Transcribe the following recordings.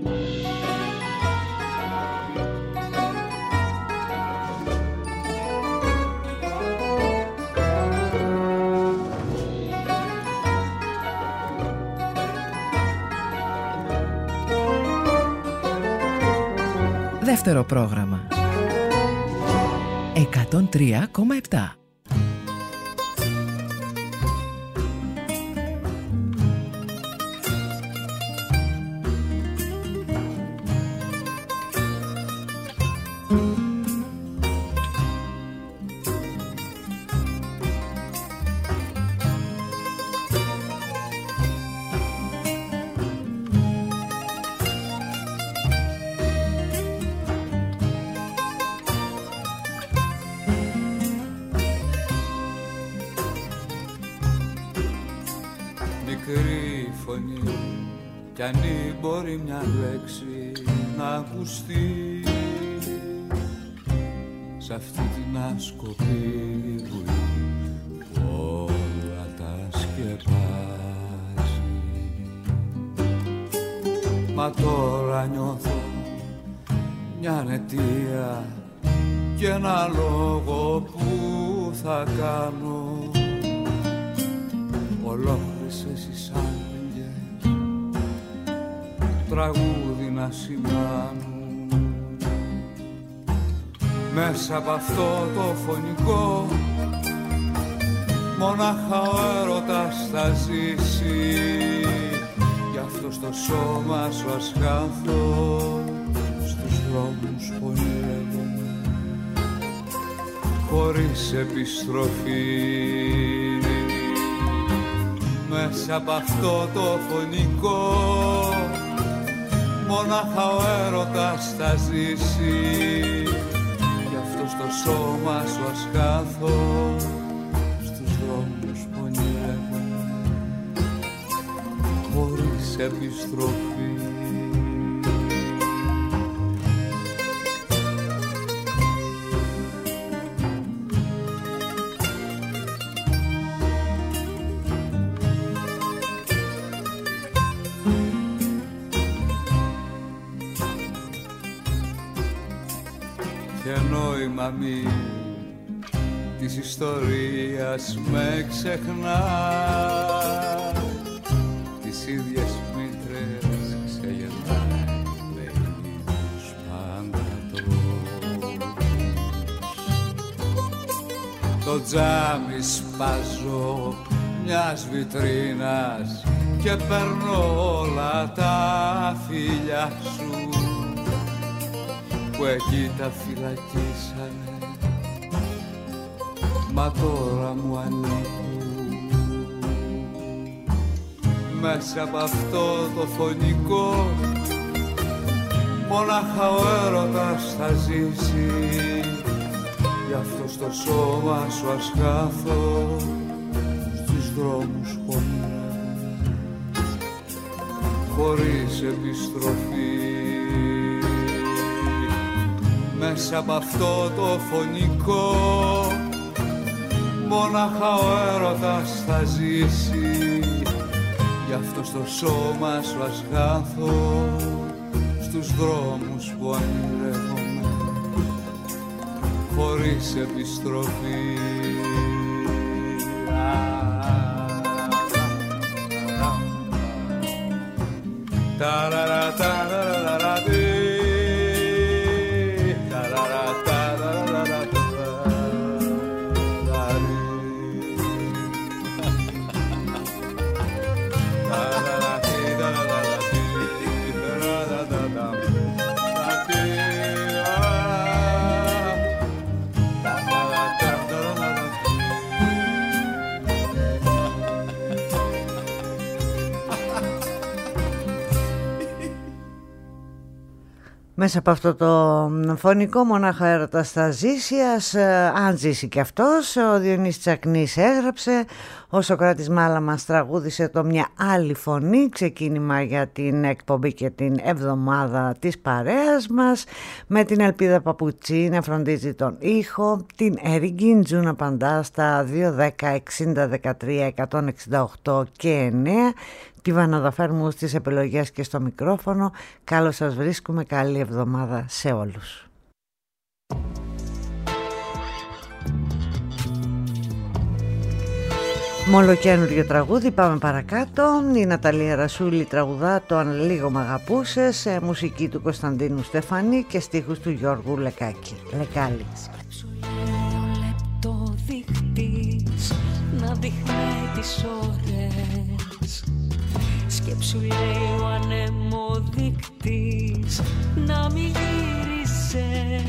Δεύτερο πρόγραμμα 103,7. Κι αν μπορεί μια λέξη να ακουστεί σ' αυτή την άσκοπη βουλή που όλα τα σκεπάζει. Μα τώρα νιώθω μια αιτία και ένα λόγο που θα κάνω. Ολόκληρες εσείς άγγελες τραγούδι να σημάνουν. Μέσα από αυτό το φωνικό μονάχα ο έρωτας θα ζήσει. Γι' αυτό στο σώμα σου ας χάθω, στους δρόμους πονηρεύομαι χωρίς επιστροφή. Μέσα από αυτό το φωνικό μονάχα ο έρωτας θα ζήσει. Γι' αυτό στο σώμα σου ας χάθω, στους δρόμους πονηρεύομαι χωρίς επιστροφή. Μη της ιστορίας με ξεχνά, τις ίδιες μήτρες ξεγεννάει με ίδιους πάντατος. Το τζάμι σπάζω μιας βιτρίνας και παίρνω όλα τα φιλιά σου που εκεί τα φυλακίσανε, μα τώρα μου ανήκουν. Μέσα από αυτό το φωνικό μονάχα ο έρωτας θα ζήσει. Γι' αυτό στο σώμα σου ας χάθω, στους δρόμους πονηρεύομαι χωρίς επιστροφή. Μέσα από αυτό το φωνικό μόναχα ο έρωτας θα ζήσει. Γι' αυτό στο σώμα σου ας χάθω, στους δρόμους που ονειρεύομαι χωρίς επιστροφή. Μέσα από αυτό το φωνικό μονάχα έρωτας θα ζήσει, αν ζήσει και αυτός. Ο Διονύσης Τσακνής έγραψε, ο Σωκράτης Μάλα μας τραγούδισε το «Μια άλλη φωνή», ξεκίνημα για την εκπομπή και την εβδομάδα της παρέας μας, με την Ελπίδα Παπουτσί να φροντίζει τον ήχο, την Ερική Τζου να απαντά στα 210 60 13 168 και 9, Τη Βανάδα Φέρμου στις επιλογές και στο μικρόφωνο. Καλώς σας βρίσκουμε, καλή εβδομάδα σε όλους. Μολοκαίνουργιο τραγούδι, πάμε παρακάτω. Η Ναταλία Ρασούλη τραγουδά το «Αν λίγο μ' αγαπούσες», μουσική του Κωνσταντίνου Στεφανή και στίχους του Γιώργου Λεκάλη. Σκέψου λέει ο λεπτοδείχτης να δείχνει τις ώρες. Σκέψου λέει ο ανεμοδείκτης να μη γύρισε.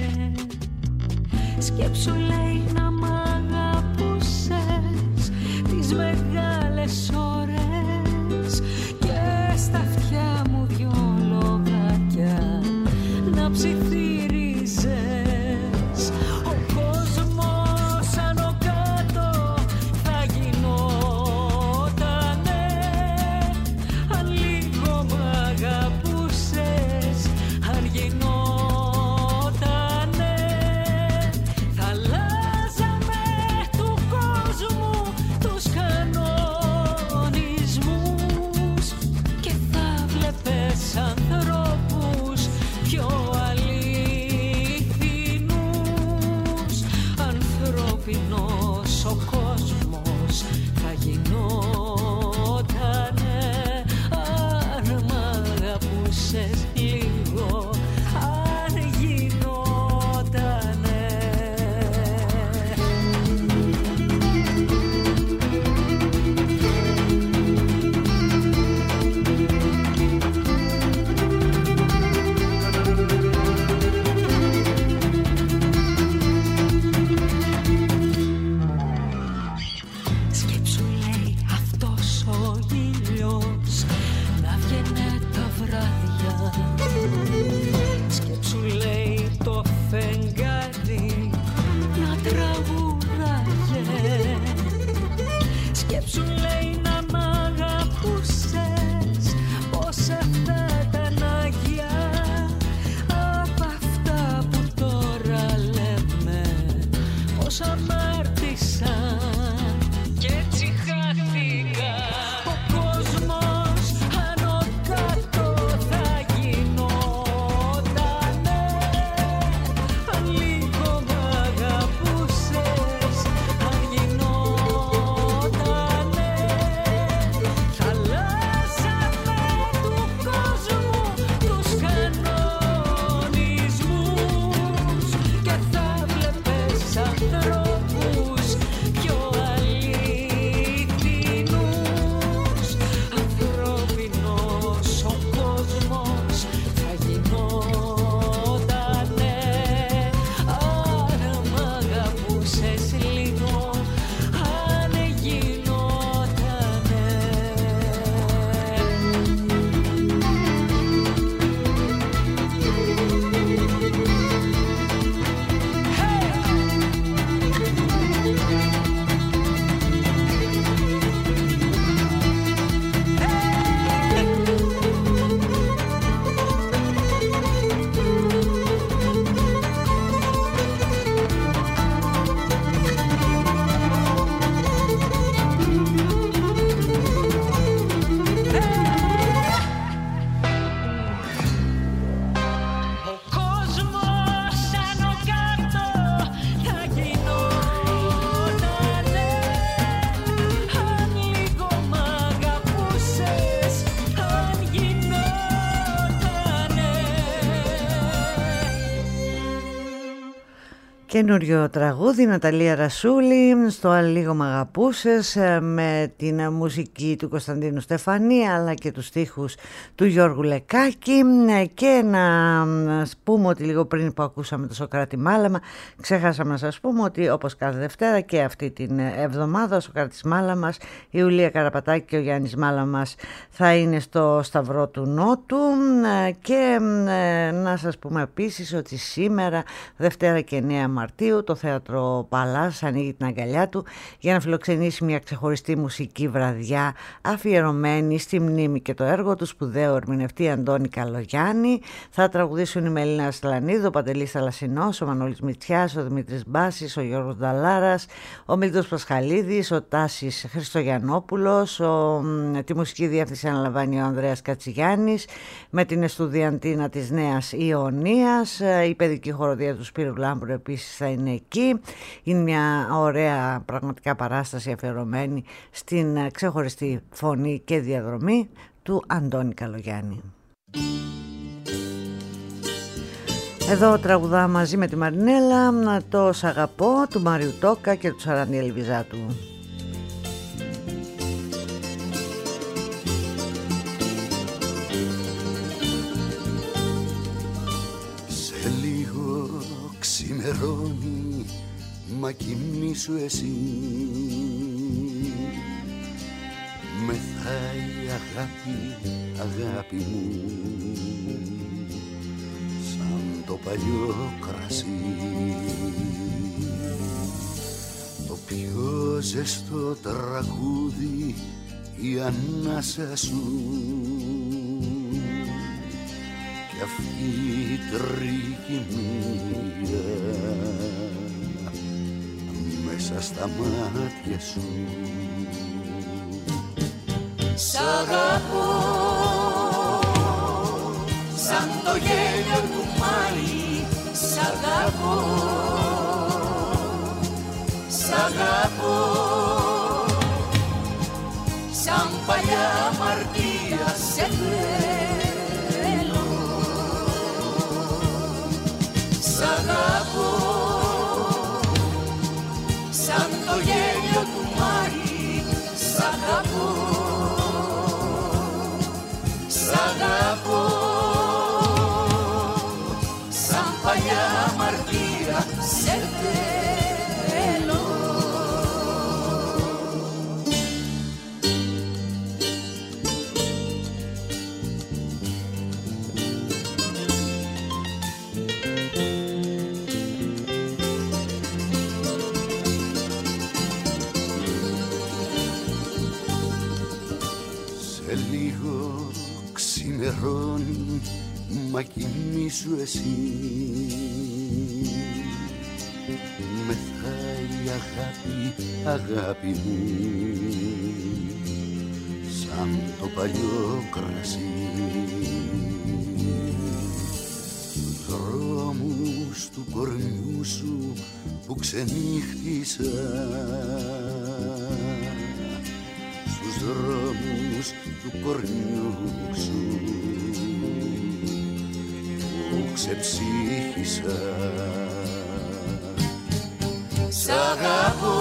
Σκέψου λέει να μ' αγαπούσες τις μεγάλες ώρες και στα αυτιά μου δυο λογάκια να ψιθύριζες. Ο κόσμος άνω κάτω θα γινότανε αν λίγο μ' αγαπούσες, αν γινότανε θα αλλάζαμε του κόσμου τους κανονισμούς και θα βλέπες ανθρώπους πιο αληθινούς. Ανθρώπινος ο κόσμος θα γινότανε αν μ' αγαπούσες λίγο, αν γινότανε. Σκέψου λέει αυτός ο ήλιος να βγαίνε τα βράδια. Σκέψου λέει το φεγγάρι να τραγουδάγε. Σκέψου λέει να μ' αγαπούσες, πως αυτά ήταν αγιά απ' αυτά που τώρα λέμε, πως αμάρτησαν κι έτσι χάθηκα. Ο κόσμος άνω κάτω θα γινότανε αν λίγο μ' αγαπούσες, αν γινότανε θα αλλάζαμε του κόσμου τους κανονισμούς και θα βλέπες ανθρώπους πιο αληθινούς. Ανθρώπινος ο κόσμος θα γινότανε αν μ' αγαπούσες λίγο, αν γινότανε. Ο κόσμος άνω κάτω θα γινότανε αν λίγο μ' αγαπούσες, αν γινότανε. Καινούριο τραγούδι, Ναταλία Ρασούλη, στο «Αν λίγο μ' αγαπούσες», με την μουσική του Κωνσταντίνου Στεφανή αλλά και τους στίχους του Γιώργου Λεκάκη. Και να πούμε ότι λίγο πριν που ακούσαμε το Σωκράτη Μάλαμα, ξέχασαμε να σας πούμε ότι όπως κάθε Δευτέρα και αυτή την εβδομάδα ο Σωκράτης Μάλαμας, η Ιουλία Καραπατάκη και ο Γιάννης Μάλαμας θα είναι στο Σταυρό του Νότου. Και να σας πούμε επίσης ότι σήμερα, Δευτέρα και 9 Μαρτίου, Μαρτίου το Θέατρο Παλάς ανοίγει την αγκαλιά του για να φιλοξενήσει μια ξεχωριστή μουσική βραδιά αφιερωμένη στη μνήμη και το έργο του σπουδαίου ερμηνευτή Αντώνη Καλογιάννη. Θα τραγουδήσουν η Μελίνα Ασλανίδου, ο Παντελής Θαλασσινός, ο Μανώλης Μητσιάς, ο Δημήτρης Μπάσης, ο Γιώργος Νταλάρας, ο Μίλτος Πασχαλίδης, ο Τάσης Χριστογιαννόπουλος, τη μουσική διεύθυνση αναλαμβάνει ο Ανδρέας Κατσιγιάννης, με την Εστουδιαντίνα της Νέας Ιωνίας, η παιδική χοροδία του Σπύρου Λάμπρου επίσης θα είναι εκεί. Είναι μια ωραία πραγματικά παράσταση αφιερωμένη στην ξεχωριστή φωνή και διαδρομή του Αντώνη Καλογιάννη. Εδώ τραγουδά μαζί με τη Μαρινέλα το «Σ' αγαπώ» του Μάριου Τόκα και του Σαραντιέλ Βιζάτου. Σε λίγο ξημερώνει, μα κοιμήσου εσύ. Μεθάει αγάπη, αγάπη μου, σαν το παλιό κρασί. Το πιο ζεστό τραγούδι, η ανάσα σου, κι αυτή η τρικυμία μέσα στα μάτια σου. Σ' αγαπώ σαν το γέλιο του Μάη, σ' αγαπώ, σ' αγαπώ σαν παλιά αμαρτία σε θέλω. Σ' αγαπώ σαν το γέλιο του Μάη, σ' αγαπώ, σ' αγαπώ σαν παλιά αμαρτία σε θέλω. Σε λίγο ξημερώνει, μα κοιμήσου εσύ. Μεθάει αγάπη, αγάπη μου, σαν το παλιό κρασί. Δρόμους του κορμιού σου που ξενύχτησα, στους δρόμους του κορμιού σου που ξεψύχησα. Σ' αγαπώ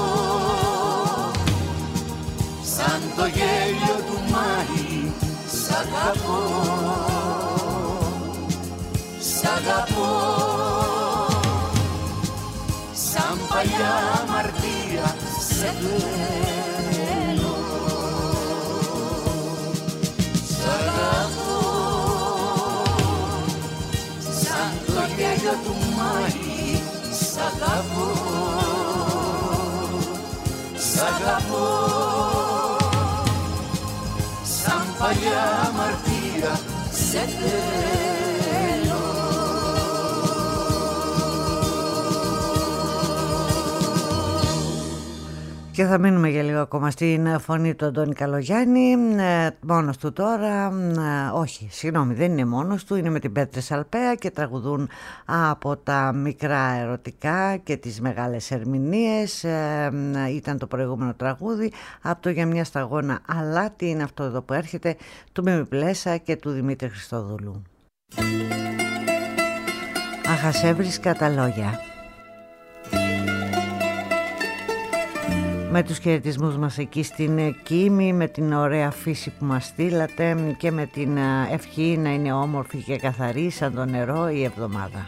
σαν το γέλιο του Μάη, σ' αγαπώ, σ' αγαπώ σαν παλιά αμαρτία σε θέλω. Σ' αγαπώ σαν το γέλιο του Μάη, σ' αγαπώ, σ' αγαπώ σαν παλιά αμαρτία σε θέλω. Και θα μείνουμε για λίγο ακόμα στην φωνή του Αντώνη Καλογιάννη, μόνος του τώρα, όχι, συγγνώμη, δεν είναι μόνος του, είναι με την Πέτρε Σαλπαία και τραγουδούν από τα μικρά ερωτικά και τις μεγάλες ερμηνείες. Ήταν το προηγούμενο τραγούδι από το «Για μια σταγόνα αλάτι», είναι αυτό εδώ που έρχεται, του Μίμη Πλέσα και του Δημήτρη Χριστοδούλου. Αχασέβρισκα τα λόγια. Με τους χαιρετισμούς μας εκεί στην Κίμη, με την ωραία φύση που μας στείλατε και με την ευχή να είναι όμορφη και καθαρή σαν το νερό η εβδομάδα.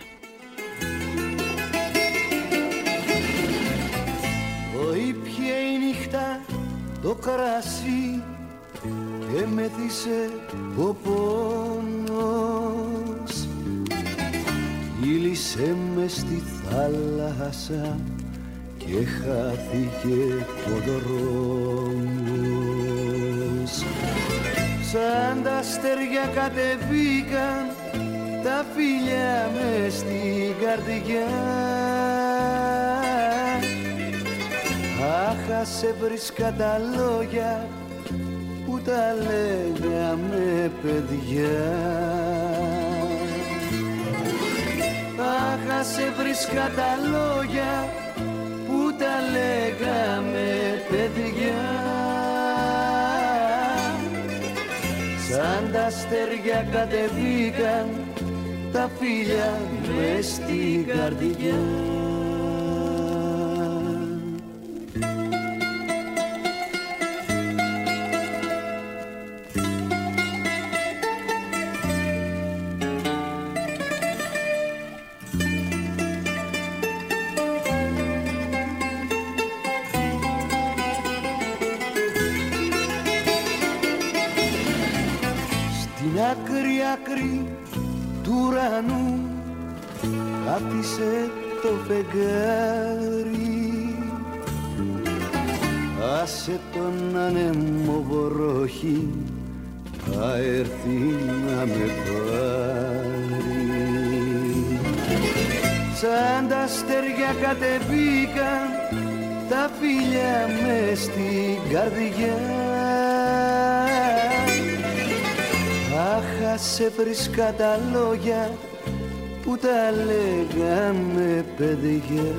Ήπιε η νύχτα το κρασί και μέθησε ο πόνος. Κύλησε με στη θάλασσα θάλασσα και χάθηκε ο δρόμος. Σαν τα αστέρια κατεβήκαν τα φιλιά μες στην καρδιά. Άχα σε βρίσκα τα λόγια που τα λέγαμε παιδιά. Άχα σε βρίσκα τα λόγια που τα λέγαμε παιδιά. Σαν τα αστέρια κατεβήκαν τα φίλια μες στην καρδιά. Άκρη του ουρανού κάθισε το φεγγάρι. Άσε τον άνεμο βροχή, θα έρθει να με πάρει. Σαν τα αστέρια κατεβήκαν τα φιλιά μες στην καρδιά. Άχα σε βρίσκα τα λόγια που τα λέγαμε παιδιά.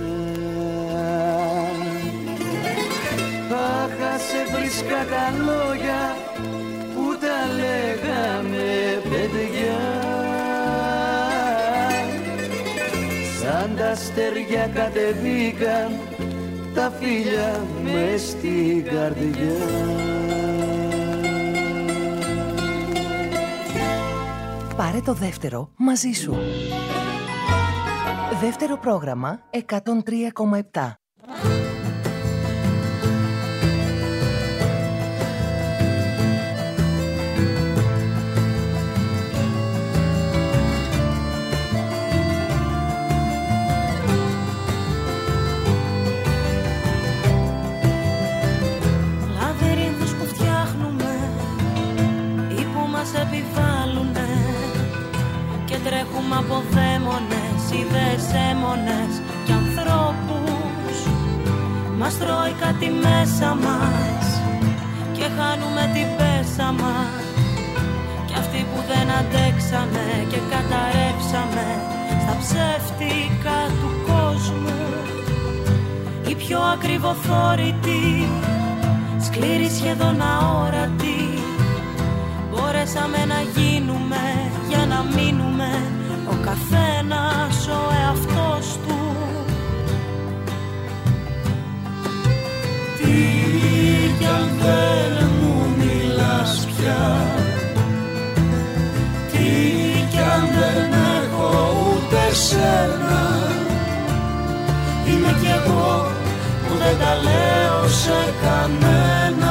Άχα σε βρίσκα τα λόγια που τα λέγαμε παιδιά. Σαν τα αστέρια κατεβήκαν τα φίλια μες στην καρδιά. Πάρε το δεύτερο μαζί σου. Δεύτερο πρόγραμμα 103,7. Λαβυρίνθους που φτιάχνουμε ή που μας επιβάλλουνε και τρέχουμε από δαίμονες, ιδέες έμονες και ανθρώπους. Μας τρώει κάτι μέσα μας και χάνουμε την πέσα μας. Κι αυτοί που δεν αντέξαμε και καταρρεύσαμε στα ψεύτικα του κόσμου, οι πιο ακριβοθόρητοι, σκληροί σχεδόν αόρατοι, μπορέσαμε να γίνουμε για να μείνουμε ο καθένας ο εαυτός του. Τι κι αν δεν μου μιλάς πια, τι κι αν δεν έχω ούτε σένα, είμαι κι εγώ που δεν τα λέω σε κανένα.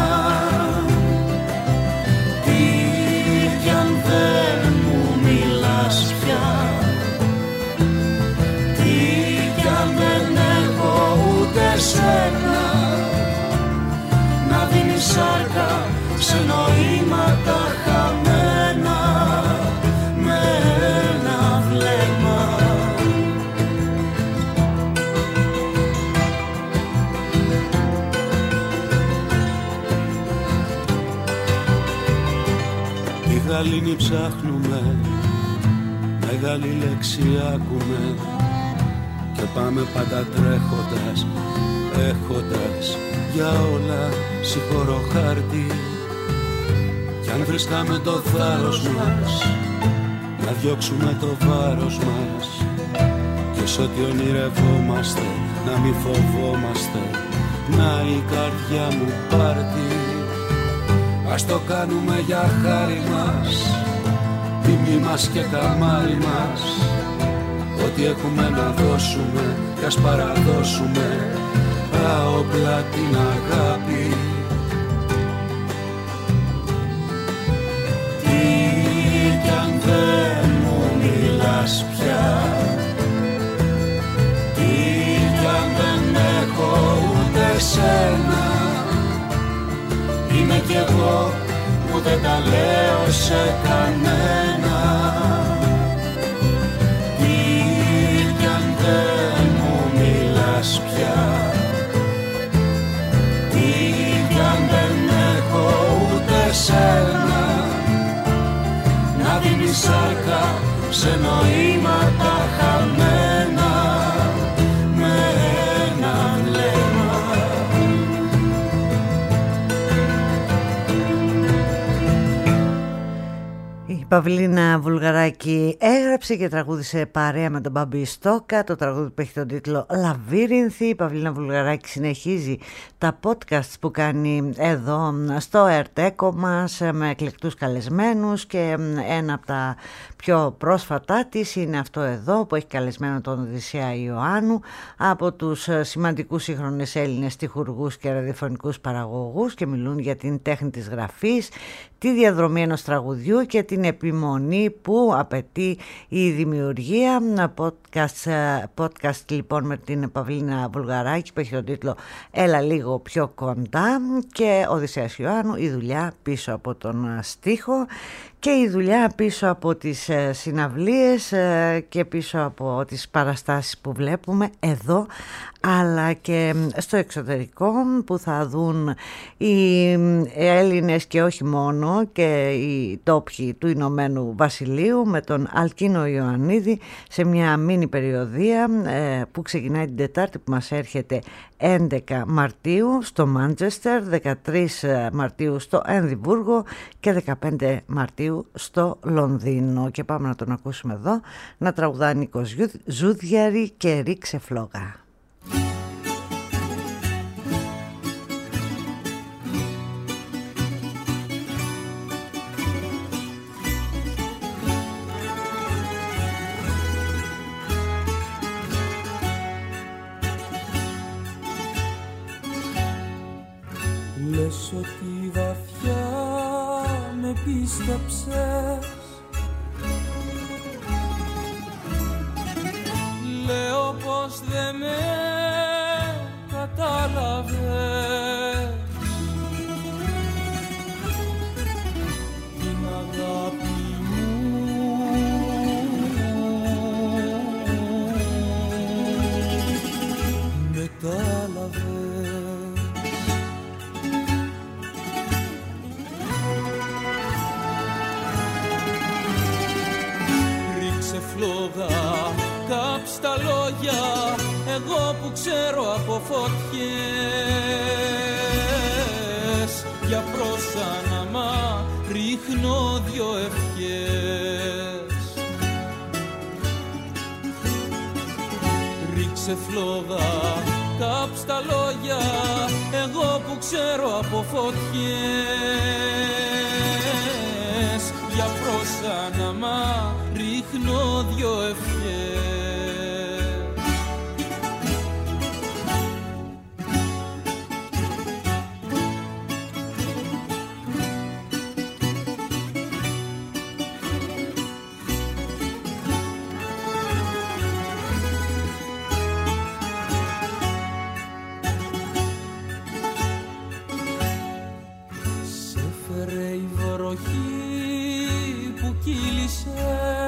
Δεν μου μιλάς πια, τι κι αν δεν έχω ούτε σένα, να δίνεις σάρκα σε νοήματα χαμένα με ένα βλέμμα. Γαλήνη ψάχνουμε, μεγάλη λέξη άκουμε και πάμε πάντα τρέχοντας, έχοντας για όλα συγχωρώ χάρτη. Κι αν βρίσκαμε το θάρρος μας, να διώξουμε το βάρος μας και σ' ό,τι ονειρευόμαστε να μην φοβόμαστε, να η καρδιά μου πάρτι. Ας το κάνουμε για χάρη μας, τιμή μας και καμάρι μας. Ό,τι έχουμε να δώσουμε κι ας παραδώσουμε τα όπλα την αγάπη. Τι κι αν δεν μου μιλάς πια, τι εγώ που δεν τα λέω σε κανένα. Τι κι αν δεν μου μιλάς πια, τι κι αν δεν έχω ούτε σένα, να δίνεις σάρκα σε νοήματα χαμένα με ένα βλέμμα. Η Παυλίνα Βουλγαράκη έγραψε και τραγούδισε παρέα με τον Μπάμπη Στόκα το τραγούδι που έχει τον τίτλο Λαβύρινθη. Η Παυλίνα Βουλγαράκη συνεχίζει τα podcasts που κάνει εδώ στο ΕΡΤΕΚΟ μας με εκλεκτούς καλεσμένους και ένα από τα πιο πρόσφατά της είναι αυτό εδώ που έχει καλεσμένο τον Οδυσσέα Ιωάννου από τους σημαντικούς σύγχρονες Έλληνες στιχουργούς και ραδιοφωνικούς παραγωγούς και μιλούν για την τέχνη της γραφής, τη διαδρομή ενός τραγουδιού και την επιμονή που απαιτεί η δημιουργία. Podcast λοιπόν με την Παυλίνα Βουλγαράκη που έχει τον τίτλο Έλα λίγο πιο κοντά και Οδυσσέας Ιωάννου, η δουλειά πίσω από τον στίχο και η δουλειά πίσω από τις συναυλίες και πίσω από τις παραστάσεις που βλέπουμε εδώ αλλά και στο εξωτερικό που θα δουν οι Έλληνες και όχι μόνο και οι τόπιοι του Ηνωμένου Βασιλείου με τον Αλκίνο Ιωαννίδη σε μια μίνι περιοδία που ξεκινάει την Τετάρτη που μας έρχεται 11 Μαρτίου στο Μάντσεστερ, 13 Μαρτίου στο Εδιμβούργο και 15 Μαρτίου στο Λονδίνο. Και πάμε να τον ακούσουμε εδώ να τραγουδά Νίκος Ζούδιαρη και Ρίξε φλόγα. Λες ότι βαθιά με πίστεψες, λέω πως δεν με κατάλαβες. Την αγάπη μου μετάλαβες. Φλόγα, κάψ' τα λόγια, εγώ που ξέρω από φωτιές. Για πρόσαναμα ρίχνω δυο ευχές. Ρίξε φλόγα, κάψ' τα λόγια, εγώ που ξέρω από φωτιές. Για πρόσαναμα ρίχνω δυο ευχές. Σε φέρε η βροχή που κύλησε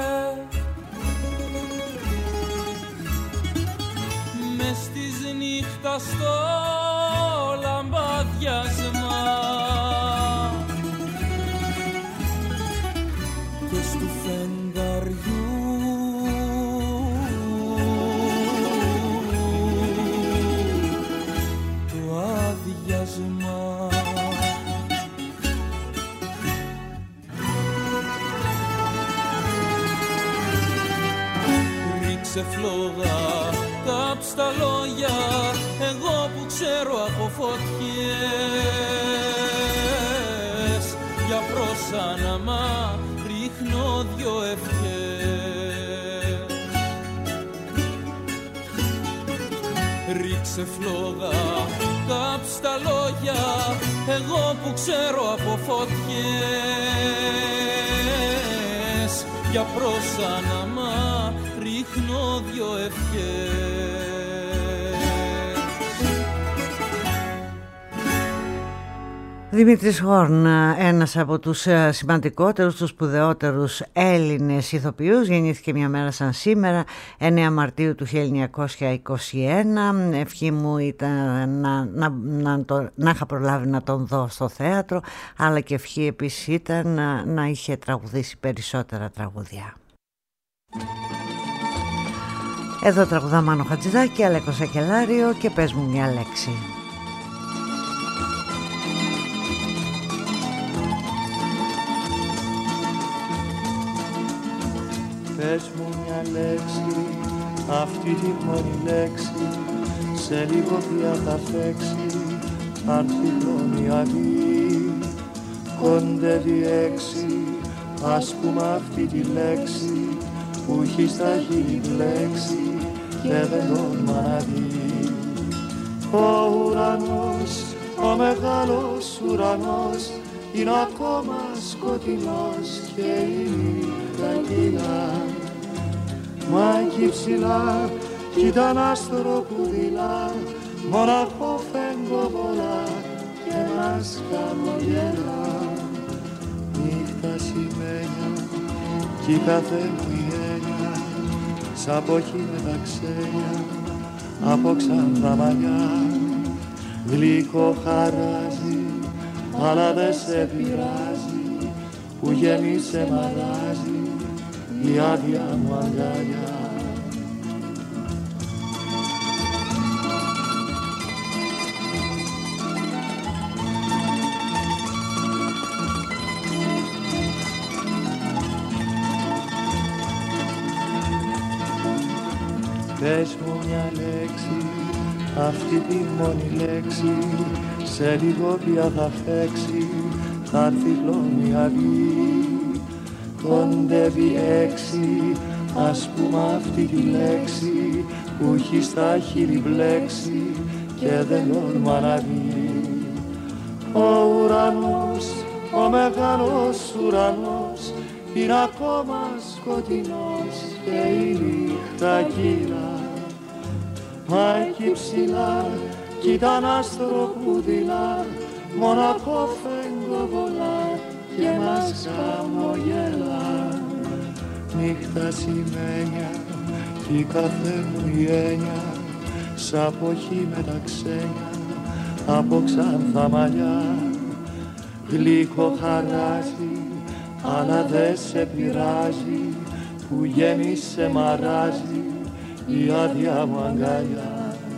μες της νύχτας στο λαμπαδιάσμα και στου φεγγαριού το άδειασμα. Ρίξε φλόγα, κάψ' τα λόγια, εγώ που ξέρω από φωτιές. Για πρόσαναμα ρίχνω δυο ευχές. Ρίξε φλόγα, κάψ' τα λόγια, εγώ που ξέρω από φωτιές. Για πρόσαναμα ρίχνω δυο ευχές. Δημήτρης Χόρν, ένας από τους σημαντικότερους, τους σπουδαιότερους Έλληνες ηθοποιούς, γεννήθηκε μια μέρα σαν σήμερα, 9 Μαρτίου του 1921. Ευχή μου ήταν να είχα προλάβει να τον δω στο θέατρο, αλλά και ευχή επίσης ήταν να είχε τραγουδήσει περισσότερα τραγούδια. Εδώ τραγουδά Μάνο Χατζηδάκη, Αλέκο Σακελάριο και πες μου μια λέξη. Πες μου μια λέξη, αυτή τη μόνη λέξη, σε λίγο πια θα φέξει, αν φυλλώνει αδεί. Κοντεύει 6, ας πούμε αυτή τη λέξη, που έχει στα χείλη μπλέξει και δεν τόλμα να δει. Ο ουρανός, ο μεγάλος ουρανός, είναι ακόμα σκοτεινός και η νύχτα κυλά. Μα εκεί ψηλά κι ήταν άστρο που δειλά, μοναχό φεγγοβολά και μας χαμογελά. Νύχτα σημαίνια κι η κάθε μου η έννοια, σαν ποχή με τα ξένια από ξανθά μαλλιά. Γλυκό χαράζει αλλά δε σε πειράζει, που γέμισε μαράζει η άδεια μου αγκαλιά. Πες μου μια λέξη, αυτή τη μόνη λέξη, σε λίγο πια θα φέξει, θα έρθει χλώνη αδεί. Κοντεύει 6, ας πούμε αυτή τη λέξη, που έχει στα χείλη μπλέξει και δεν τόλμα να δει. Ο ουρανός, ο μεγάλος ουρανός, είναι ακόμα σκοτεινός και η νύχτα κύρα. Μα εκεί ψηλά κι ήταν άστρο που δειλά, μοναχό φεγγοβολά και μας χαμογελά. Νύχτα σημαίνια κι η κάθε μου η έννοια, σαν ποχή με τα ξένια από ξανθά μαλλιά. Γλυκό χαράζει αλλά δε σε πειράζει, που γέμισε μαράζει η άδεια μου αγκαλιά.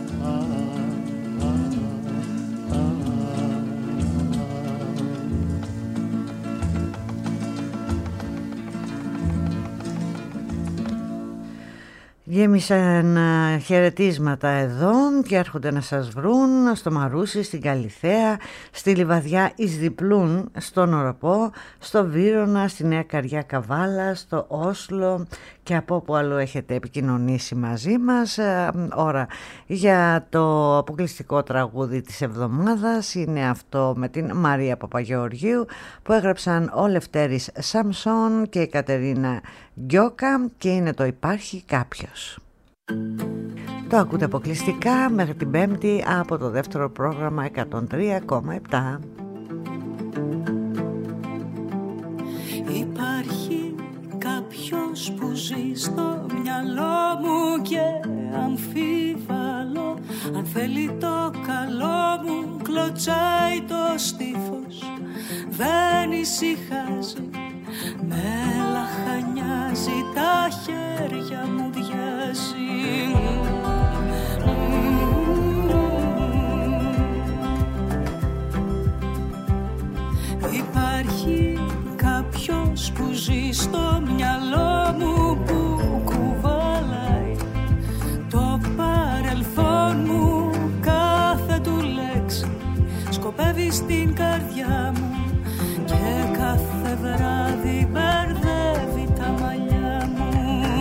Γέμισαν χαιρετίσματα εδώ και έρχονται να σας βρουν στο Μαρούσι, στην Καλιθέα, στη Λιβαδιά εις Διπλούν, στον Οροπό, στο Βύρωνα, στη Νέα Καριά Καβάλα, στο Όσλο και από όπου αλλού έχετε επικοινωνήσει μαζί μας. Ώρα για το αποκλειστικό τραγούδι της εβδομάδας είναι αυτό με την Μαρία Παπαγεωργίου, που έγραψαν ο Λευτέρης Σαμσόν και η Κατερίνα Γκιόκα, και είναι το «Υπάρχει κάποιος». Το ακούτε αποκλειστικά μέχρι την Πέμπτη από το δεύτερο πρόγραμμα 103,7. Υπάρχει κάποιος που ζει στο μυαλό μου και αμφίβαλο, αν θέλει το καλό μου κλωτσάει το στήθος, δεν ησυχάζει, με λαχανιάζει, τα χέρια μου διάζει. Υπάρχει κάποιος που ζει στο μυαλό μου, που κουβαλάει το παρελθόν μου, κάθε του λέξη σκοπεύει στην καρδιά μου και κάθε βράδυ μπερδεύει τα μαλλιά μου.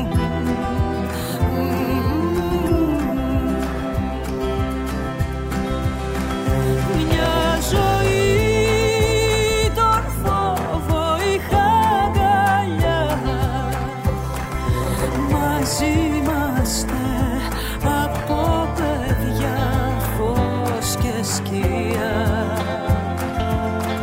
Μια ζωή τον φόβο είχα αγκαλιά, μαζί είμαστε από παιδιά, φως και σκιά.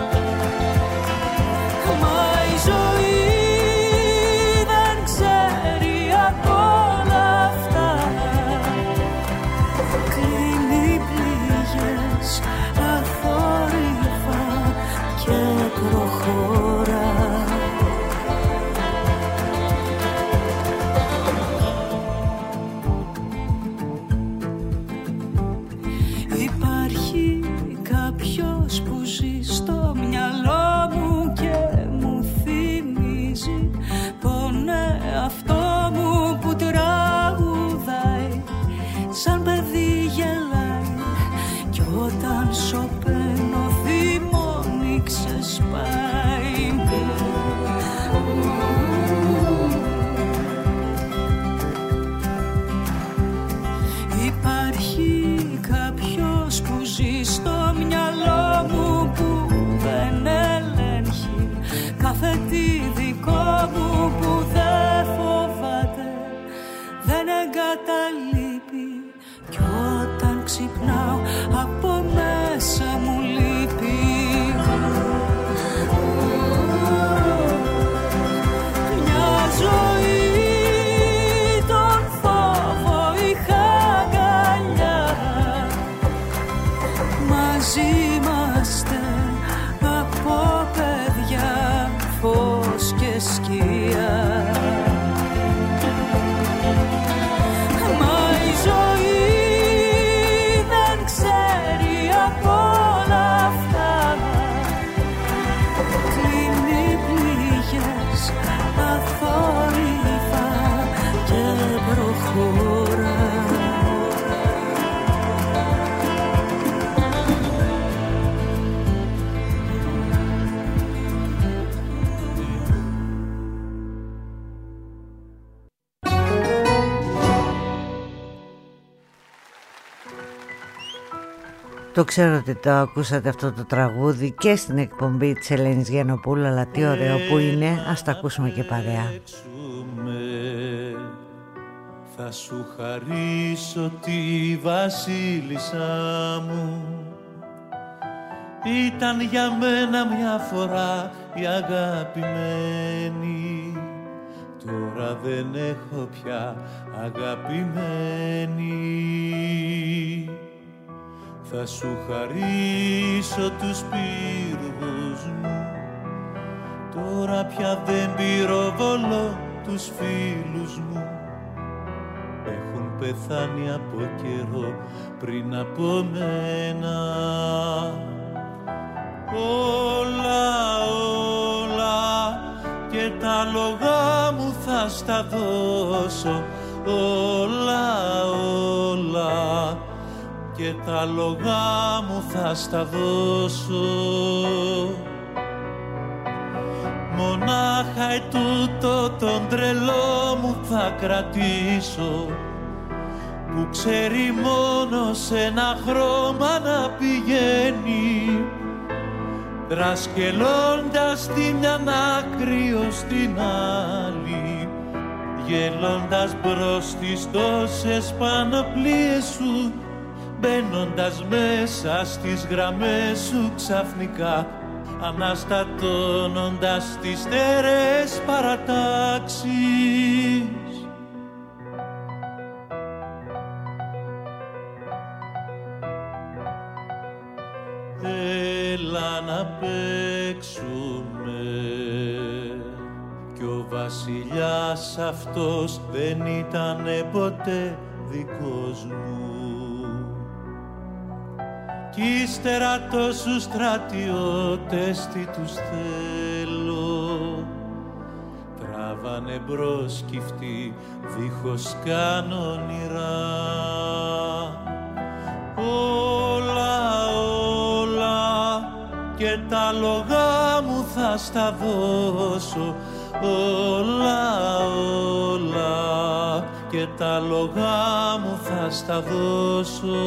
εγκαταλείπει κι όταν ξυπνάω από μέσα μου λείπει. Μια ζωή τον φόβο είχα αγκαλιά, μαζί είμαστε από παιδιά, φως και σκιά. Μα η ζωή δεν ξέρει από όλα αυτά, κλείνει πληγές αθόρυβα και προχωρά. Το ξέρω ότι το ακούσατε αυτό το τραγούδι και στην εκπομπή της Ελένης Γιαννοπούλου, αλλά τι ωραίο που είναι, ας τα ακούσουμε και παρέα. Θα σου χαρίσω τη βασίλισσά μου, ήταν για μένα μια φορά η αγαπημένη, τώρα δεν έχω πια αγαπημένη. Θα σου χαρίσω τους πύργους μου, τώρα πια δεν πυροβολώ τους φίλους μου, έχουν πεθάνει από καιρό πριν από μένα. Όλα, όλα και τα λογά μου θα στα δώσω, όλα, όλα και τα λογά μου θα στα δώσω. Μονάχα ετούτο τον τρελό μου θα κρατήσω, που ξέρει μόνο σε ένα χρώμα να πηγαίνει, δρασκελώντας τη μια άκρη ως την άλλη, γελώντας μπρος στις τόσες πανοπλίες σου, μπαίνοντας μέσα στις γραμμές σου ξαφνικά, αναστατώνοντας τις στερεές παρατάξεις. Έλα να παίξουμε, κι ο βασιλιάς αυτός δεν ήτανε ποτέ δικός μου, κι ύστερα τόσους στρατιώτες τι τους θέλω, τράβανε μπρος κι αυτοί δίχως καν όνειρα. Όλα, όλα και τα λογά μου θα στα δώσω, όλα, όλα και τα λογά μου θα στα δώσω.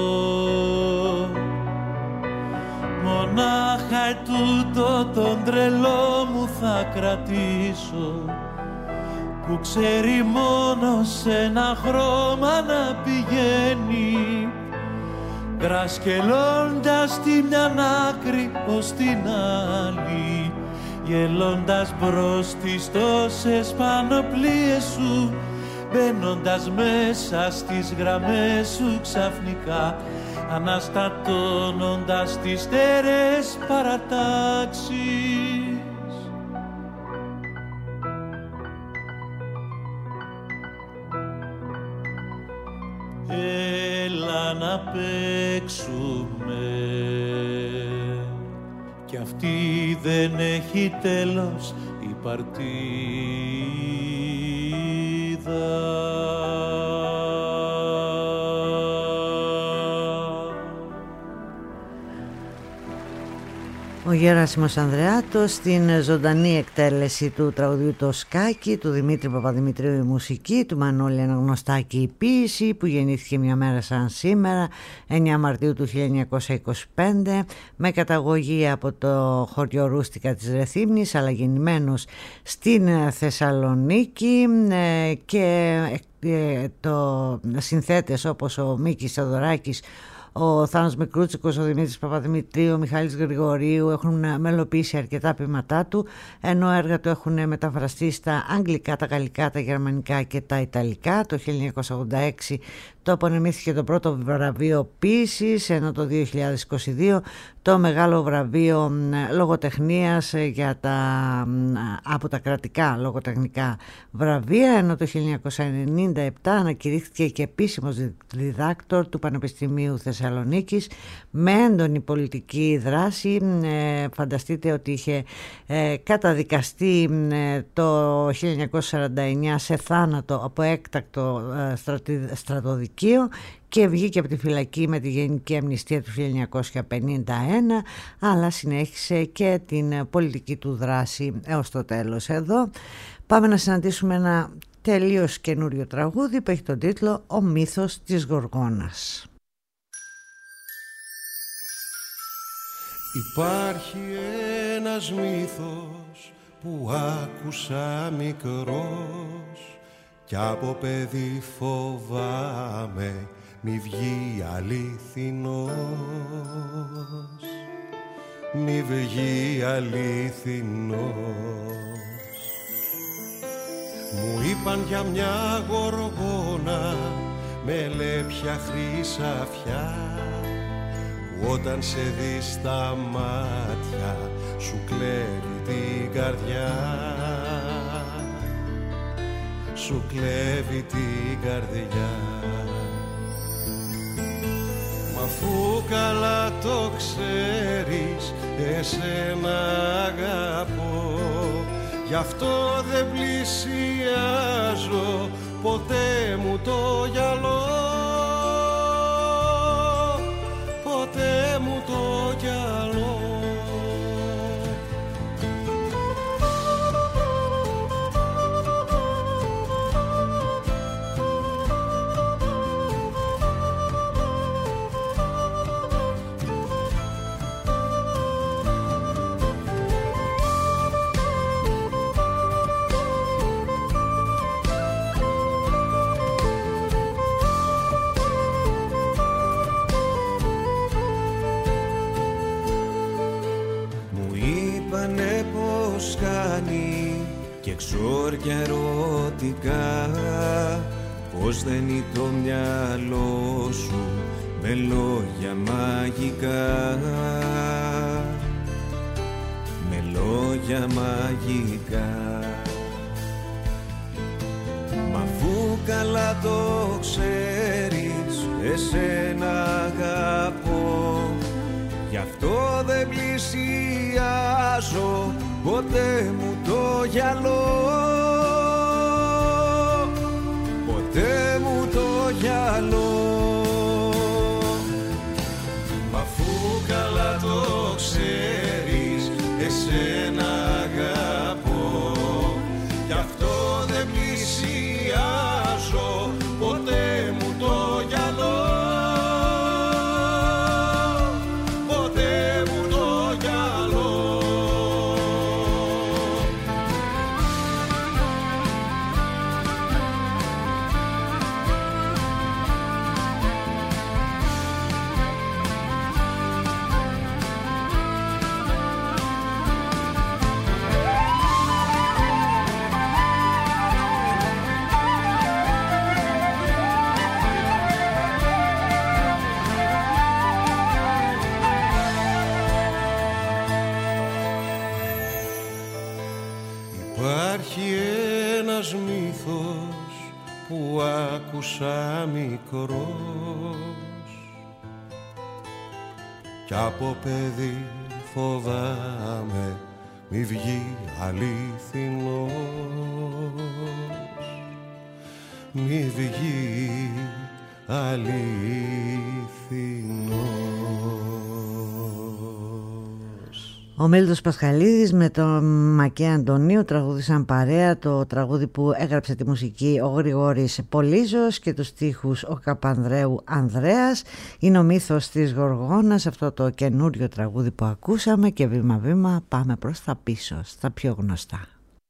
Μονάχα ετούτο τον τρελό μου θα κρατήσω, που ξέρει μόνο σε ένα χρώμα να πηγαίνει, δρασκελώντας τη μια άκρη ως την άλλη, γελώντας μπρος στις τόσες πανοπλίες σου, μπαίνοντας μέσα στις γραμμές σου ξαφνικά, αναστατώνοντας τις στερεές παρατάξεις. Έλα να παίξουμε, κι αυτή δεν έχει τέλος η παρτίδα. Ο Γεράσιμος Ανδρεάτος στην ζωντανή εκτέλεση του τραγουδιού «Το Σκάκι» του Δημήτρη Παπαδημητρίου η μουσική, του Μανώλη Αναγνωστάκη η ποίηση, που γεννήθηκε μια μέρα σαν σήμερα 9 Μαρτίου του 1925 με καταγωγή από το χωριό Ρούστικα της Ρεθύμνης, αλλά γεννημένος στην Θεσσαλονίκη, και το συνθέτες όπως ο Μίκης Θεοδωράκης, ο Θάνος Μικρούτσικος, ο Δημήτρης Παπαδημητρίου, ο Μιχάλης Γρηγορίου έχουν μελοποιήσει αρκετά ποίηματά του, ενώ έργα του έχουν μεταφραστεί στα αγγλικά, τα γαλλικά, τα γερμανικά και τα ιταλικά. Το 1986 το απονεμήθηκε το πρώτο βραβείο ποίησης, ενώ το 2022 το μεγάλο βραβείο λογοτεχνίας από τα κρατικά λογοτεχνικά βραβεία, ενώ το 1997 ανακηρύχθηκε και επίσημος διδάκτορ του Πανεπιστημίου Θεσσαλονίκης με έντονη πολιτική δράση. Φανταστείτε ότι είχε καταδικαστεί το 1949 σε θάνατο από έκτακτο στρατοδικείο και βγήκε από τη φυλακή με τη Γενική Αμνηστία του 1951, αλλά συνέχισε και την πολιτική του δράση έως το τέλος. Εδώ πάμε να συναντήσουμε ένα τελείως καινούριο τραγούδι που έχει τον τίτλο «Ο μύθος της Γοργόνας». Υπάρχει ένας μύθος που άκουσα μικρός κι από παιδί φοβάμαι μη βγει αληθινός, μη βγει αληθινός. Μου είπαν για μια γοργόνα με λέπια χρυσαφιά που όταν σε δει στα μάτια σου κλέβει την καρδιά, σου κλέβει την καρδιά. Μα αφού καλά το ξέρεις εσένα αγαπώ, γι' αυτό δεν πλησιάζω ποτέ μου το γυαλό, ποτέ μου το γυαλό. Και εξόρια ερωτικά πως δεν είναι το μυαλό σου με λόγια μαγικά, με λόγια μαγικά. Μα αφού καλά το ξέρεις εσένα αγαπώ, γι' αυτό δεν πλησιάζω ποτέ μου το γυαλό, ποτέ μου το γυαλό. Μα αφού καλά το ξέρεις εσένα αγαπώ, γι' αυτό δεν πλησιάζω ποτέ μου το γυαλό. Που άκουσα μικρός κι από παιδί φοβάμαι μη βγει αληθινός, μη βγει αληθινός. Ο Μίλτος Πασχαλίδης με τον Μακέ Αντωνίου τραγούδισαν παρέα το τραγούδι που έγραψε τη μουσική ο Γρηγόρης Πολύζος και τους στίχους ο Καπανδρέου Ανδρέας. Είναι ο μύθος της Γοργόνας, αυτό το καινούριο τραγούδι που ακούσαμε, και βήμα βήμα πάμε προς τα πίσω, στα πιο γνωστά.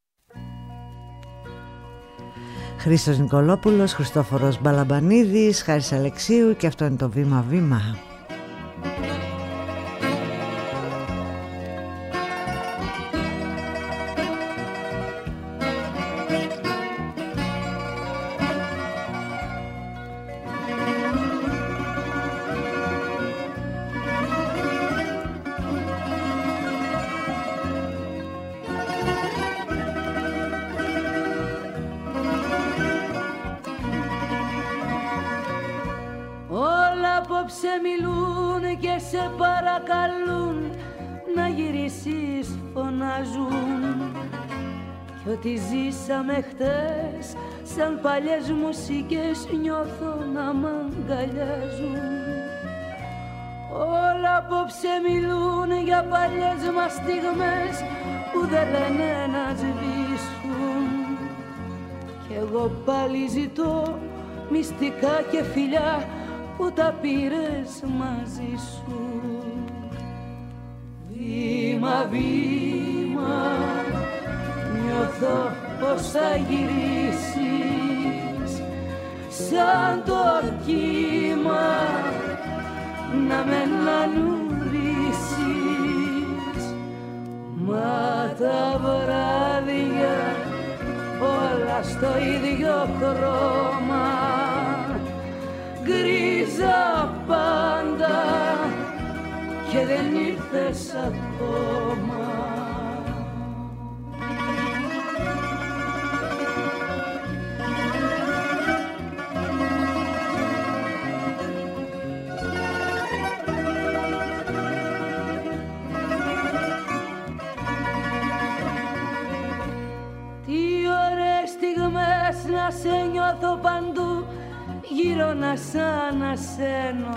Χρήστος Νικολόπουλος, Χριστόφορος Μπαλαμπανίδης, Χάρης Αλεξίου, και αυτό είναι το βήμα βήμα. Σε μιλούν και σε παρακαλούν να γυρίσεις, φωνάζουν, κι ό,τι ζήσαμε χτες σαν παλιές μουσικές νιώθω να μ' αγκαλιάζουν. Όλα απόψε μιλούν για παλιές μας στιγμές που δεν λένε να σβήσουν, κι εγώ πάλι ζητώ μυστικά και φιλιά που τα πήρες μαζί σου. Βήμα βήμα νιώθω πως θα γυρίσεις, σαν το κύμα να με ανουρήσεις. Μα τα βράδια όλα στο ίδιο χρώμα, γκρίζα πάντα και δεν ήρθες ακόμα. Τι ωραίες στιγμές να σε νιώθω παντού, γύρω να σ' ανασένω,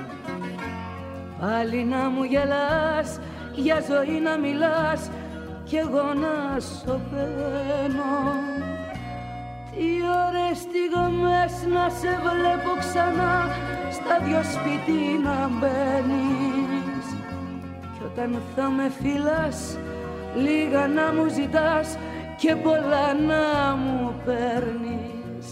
πάλι να μου γελάς, για ζωή να μιλάς κι εγώ να σωπαίνω. Τι ωραίες στιγμές να σε βλέπω ξανά, στα δυο σπίτι να μπαίνεις, κι όταν θα με φυλάς λίγα να μου ζητάς και πολλά να μου παίρνεις.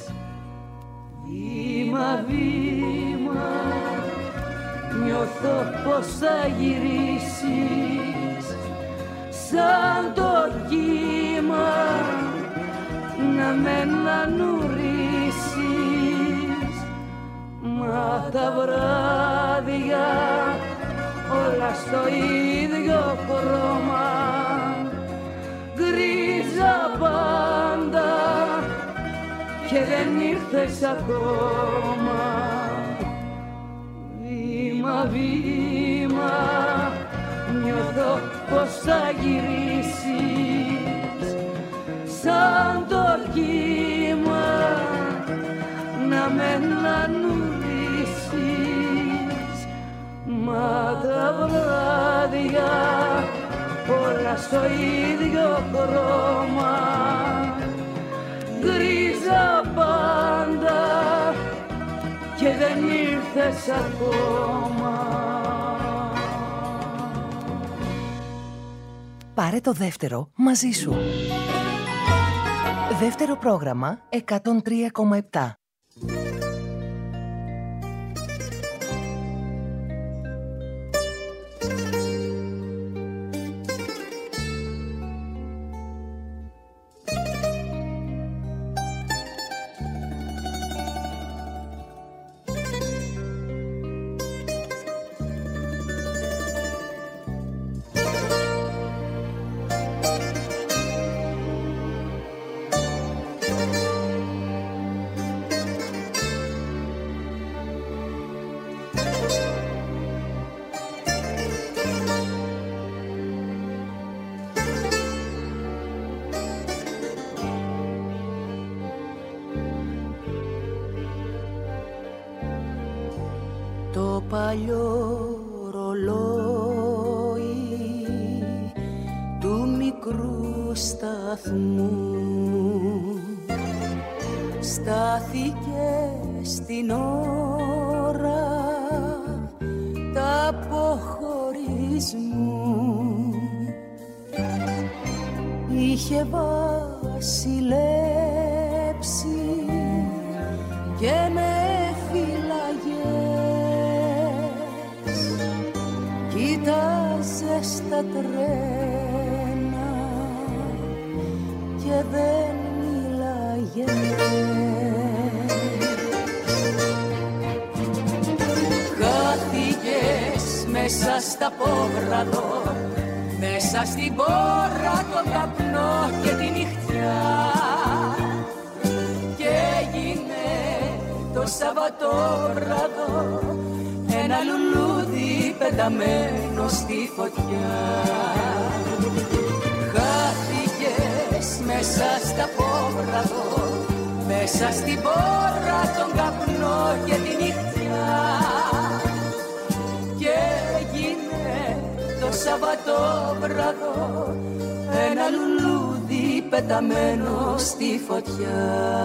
Βήμα βήμα νιώθω πως θα γυρίσεις, σαν το κύμα να με ανουρήσεις. Μα τα βράδια όλα στο ίδιο χρώμα, γκρίζα πάντα και δεν ήρθες ακόμα. Βήμα βήμα νιώθω πως θα γυρίσεις, σαν το κύμα να με ανουρήσεις. Μα τα βράδια όλα στο ίδιο χρώμα, γκρίζα πάντα και δεν ήρθες ακόμα. Πάρε το δεύτερο μαζί σου. Δεύτερο πρόγραμμα 103,7. Το παλιό ρολόι μικρού σταθμού. Στάθηκε στην ώρα τα αποχωρισμού. Είχε βασιλέψει και με φυλαγές. Κοίταζε στα τρένα και δεν μίλαγε. Χάθηκες μέσα στα πόβραδο, μέσα στην πόρα, τον καπνό και τη νυχτιά. Και έγινε το Σαββατόβραδο ένα λουλούδι πεταμένο στη φωτιά. Χάθηκες μέσα στα πόβραδο, μέσα στην πόρα, τον καπνό και τη νυχτιά. Και έγινε το Σαββατόβραδο ένα λουλούδι πεταμένο στη φωτιά.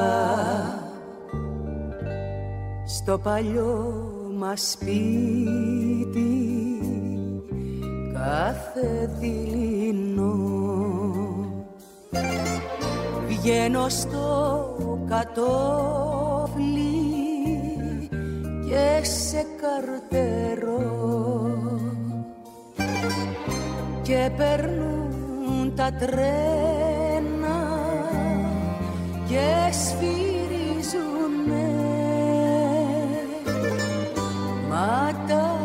Στο παλιό μας σπίτι κάθε δειλινό βγαίνω στο κατόφλι και σε καρτερώ και περνούν τα τρένα και σφυρίζουνε, μα τα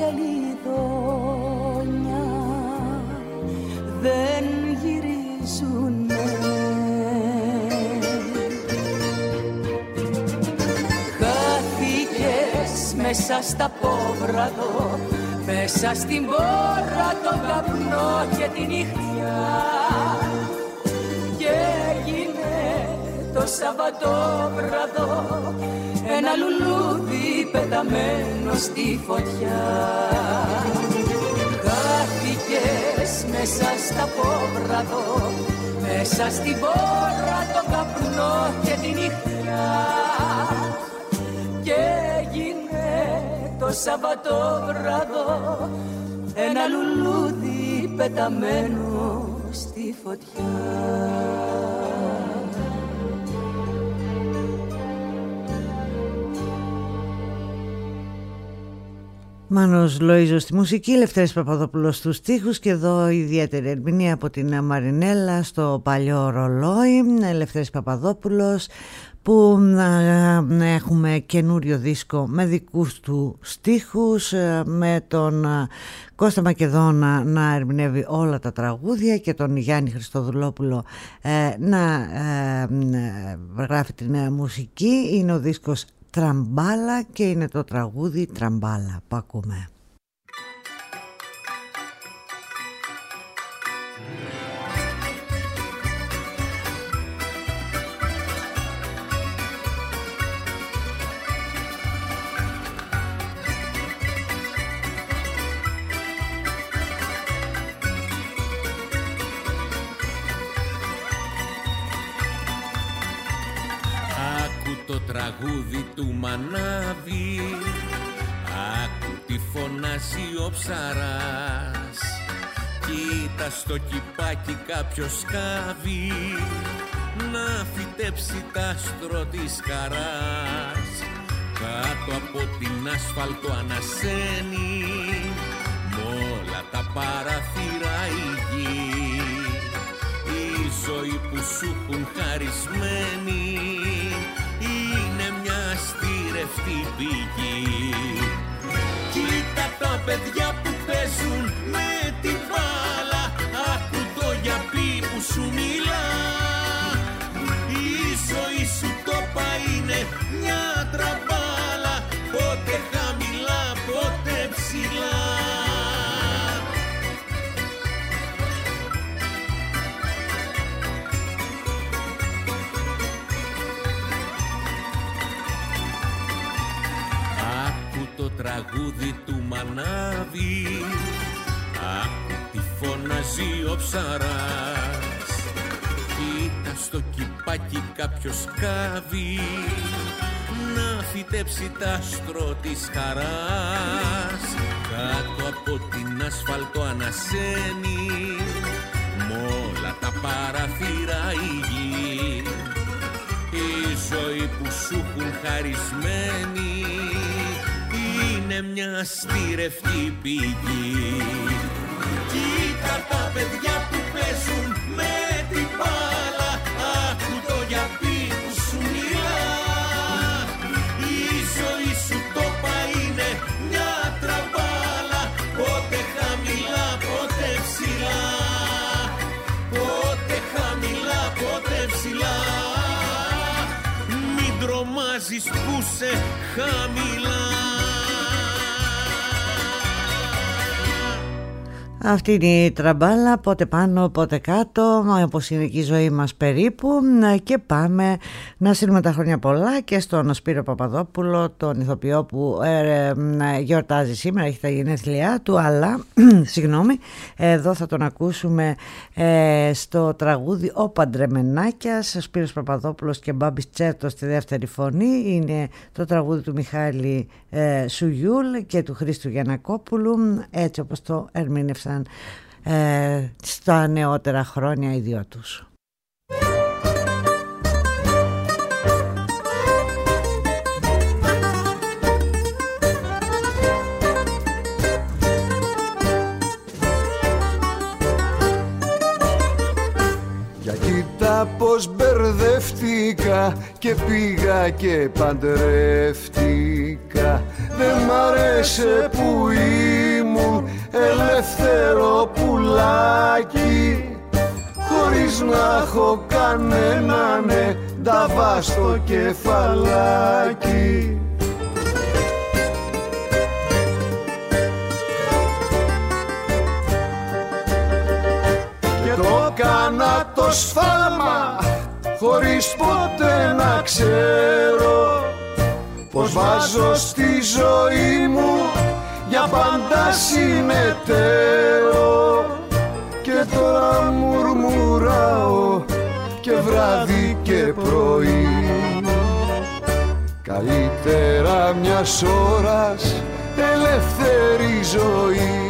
χελιδόνια δεν γυρίζουνε. Χάθηκες μέσα στα πόβραδο, μέσα στην πόρα, τον καπνό και τη νυχτιά. Και έγινε το Σαββατόβραδο ένα λουλούδι πεταμένο στη φωτιά. Χάθηκες μέσα στα πόβραδο, μέσα στην πόρα, τον καπνό και τη νυχτιά. Και έγινε το Σαββατόβραδο ένα λουλούδι πεταμένο στη φωτιά. Μάνος Λοΐζος στη μουσική, Λευτέρης Παπαδόπουλος στους στίχους και εδώ ιδιαίτερη ερμηνεία από την Μαρινέλα στο παλιό ρολόι. Λευτέρης Παπαδόπουλος που έχουμε καινούριο δίσκο με δικούς του στίχους, με τον Κώστα Μακεδόνα να ερμηνεύει όλα τα τραγούδια και τον Γιάννη Χριστοδουλόπουλο να γράφει την μουσική. Είναι ο δίσκος Τραμπάλα και είναι το τραγούδι Τραμπάλα που ακούμε. Το τραγούδι του Μανάβη, άκου τι φωνάζει ο ψαράς. Κοίτα στο κυπάκι κάποιος σκάβει, να φυτέψει τ' άστρο της χαράς. Κάτω από την άσφαλτο ανασένει, μ' όλα τα παραθύρα η γη. Η ζωή που σου έχουν χαρισμένη είναι μια στήρευτη πηγή. Κοίτα τα παιδιά που παίζουν με την μπάλα, άκου το γιαπί που σου μιλά. Η ζωή σου τόπα είναι μια τραμπάλα, πότε χαμηλά, πότε ψηλά. Το τραγούδι του Μανάβη, άκου τι φωνάζει ο ψαράς. στο κυπάκι κάποιο σκάβει να φυτέψει τ' άστρο της χαράς. Κάτω από την ασφαλτό ανασένει μ' όλα τα παραθύρα η γη. Η ζωή που σου έχουν χαρισμένη είναι μια στηρευτή πηγή. Κοίτα τα παιδιά που παίζουν με την μπάλα, άκου το γιαπί που σου μιλά. Η ζωή σου τόπα είναι μια τραμπάλα, πότε χαμηλά, πότε ψηλά. Πότε χαμηλά, πότε ψηλά. Μην τρομάζεις που σε χαμηλά. Αυτή είναι η τραμπάλα, πότε πάνω πότε κάτω, όπως είναι και η ζωή μας περίπου. Και πάμε να στείλουμε τα χρόνια πολλά και στον Σπύρο Παπαδόπουλο, τον ηθοποιό που γιορτάζει σήμερα, έχει τα γενέθλιά του, αλλά συγγνώμη, εδώ θα τον ακούσουμε στο τραγούδι «Ο Παντρεμενάκιας», ο Σπύρος Παπαδόπουλος και Μπάμπης Τσέρτος στη δεύτερη φωνή. Είναι το τραγούδι του Μιχάλη Σουγιούλ και του Χρήστου Γιαννακόπουλου, έτσι όπως το ερμήνευσαν στα νεότερα χρόνια οι δυο τους. Για κοίτα πως μπερδεύτηκα και πήγα και παντρεύτηκα. Δεν μ' αρέσε που ήμουν ελεύθερο πουλάκι, χωρίς να έχω κανέναν νταβά στο κεφαλάκι. Και το κάνα το σφάλμα χωρίς ποτέ να ξέρω πως βάζω στη ζωή μου για πάντα συνεταίρο. Και τώρα μουρμουράω και βράδυ και πρωί, καλύτερα μιας ώρας ελεύθερη ζωή.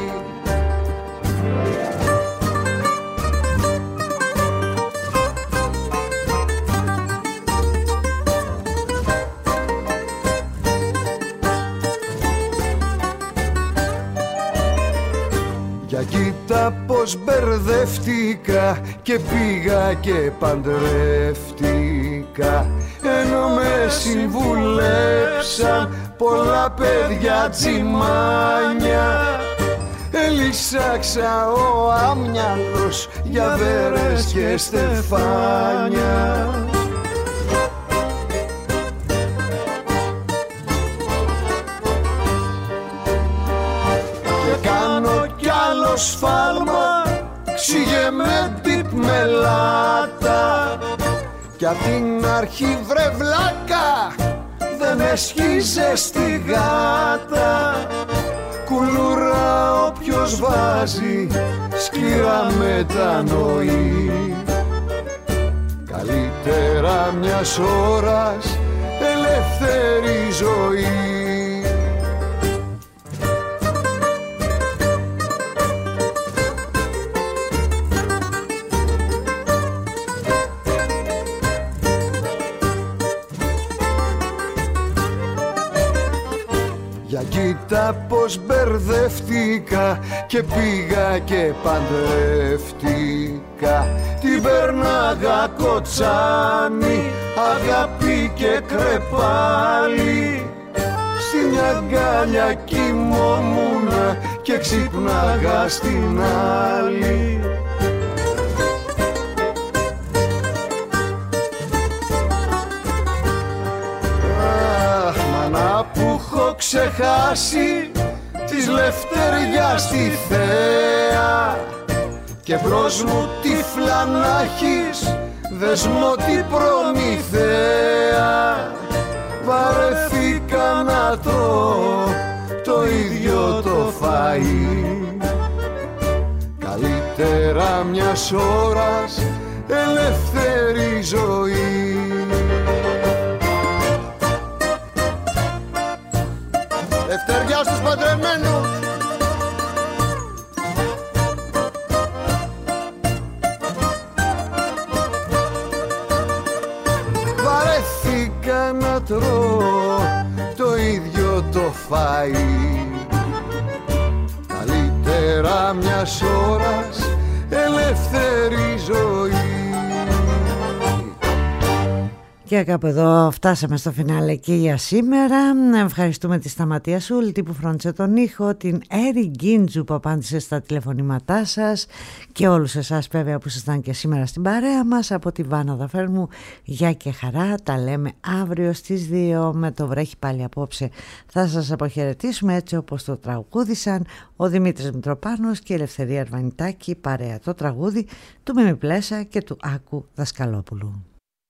Κοίτα πως μπερδεύτηκα και πήγα και παντρεύτηκα, ενώ με συμβουλέψαν πολλά παιδιά τσιμάνια. Ελισσάξα ο άμυαλος για βέρες και στεφάνια. Σφάλμα, ξύγε με τύπ μελάτα. Κι απ' την αρχή βρε βλάκα δεν έσχιζε στη γάτα. Κουλούρα όποιος βάζει σκληρά μετανοεί, καλύτερα μιας ώρας ελεύθερη ζωή. Κοίτα πως μπερδεύτηκα και πήγα και παντρεύτηκα. Την περνάγα κοτσάνι, αγάπη και κρεπάλι. Στην αγκάλια κοιμόμουνα και ξύπναγα στην άλλη. Αχ, μάνα που έχω ξεχάσει της λευτεριάς τη θέα, και μπρος μου τύφλα να έχεις δεσμό την προμηθέα. Βαρεθήκα να τρώω το ίδιο το φαΐ, καλύτερα μιας ώρας ελεύθερη ζωή. Ευτεριά στους παντρεμένους. Βαρέθηκα να τρώω το ίδιο το φαΐ. Καλύτερα μιας ώρας ελεύθερη ζωή. Και κάπου εδώ φτάσαμε στο φινάλε και για σήμερα. Ευχαριστούμε τη Σταματία Σούλτη που φρόντισε τον ήχο, την Έρη Γκίντζου που απάντησε στα τηλεφωνήματά σας και όλους εσάς βέβαια που ήσασταν και σήμερα στην παρέα μας. Από τη Βάνα Δαφέρμου, γεια και χαρά, τα λέμε αύριο στις 2 με το βρέχει πάλι απόψε. Θα σας αποχαιρετήσουμε έτσι όπως το τραγούδισαν ο Δημήτρης Μητροπάνος και η Ελευθερία Αρβανιτάκη, παρέα το τραγούδι του Μίμη Πλέσα και του Άκου Δασκαλόπουλου.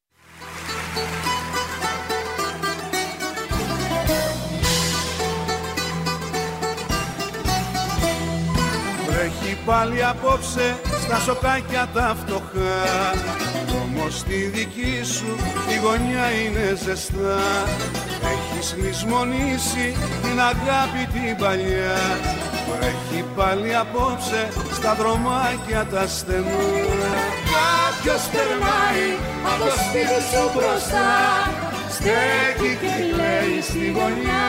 Βρέχει πάλι απόψε στα σοκάκια τα φτωχά, όμως στη δική σου η γωνιά είναι ζεστά. Έχεις λησμονήσει την αγάπη την παλιά. Βρέχει πάλι απόψε στα δρομάκια τα στενά. Κάποιος περνάει από το σπίτι σου μπροστά, στέκει και λέει στη γωνιά.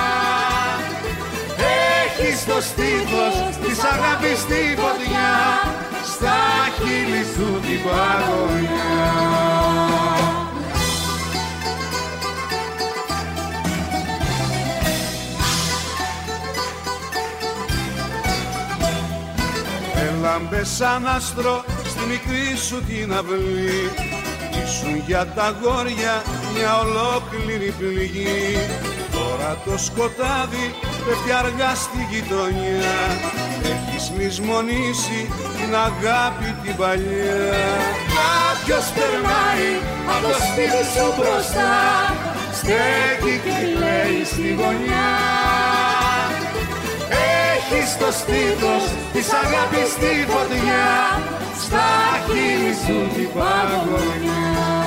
Έχεις το στήθος της αγάπης στη φωτιά, στα χείλη σου την παγωνιά. Έλαμπες σαν άστρο στη μικρή σου την αυλή, ήσουν για τα αγόρια μια ολόκληρη πληγή. Τώρα το σκοτάδι πέφτει αργά στη γειτονιά, έχεις λησμονήσει την αγάπη την παλιά. Κάποιος περνάει από το σπίτι σου μπροστά, στέκει και λέει στη γωνιά. Έχεις το στήθος της αγάπης στη φωτιά, στα χείλη σου την παγωνιά.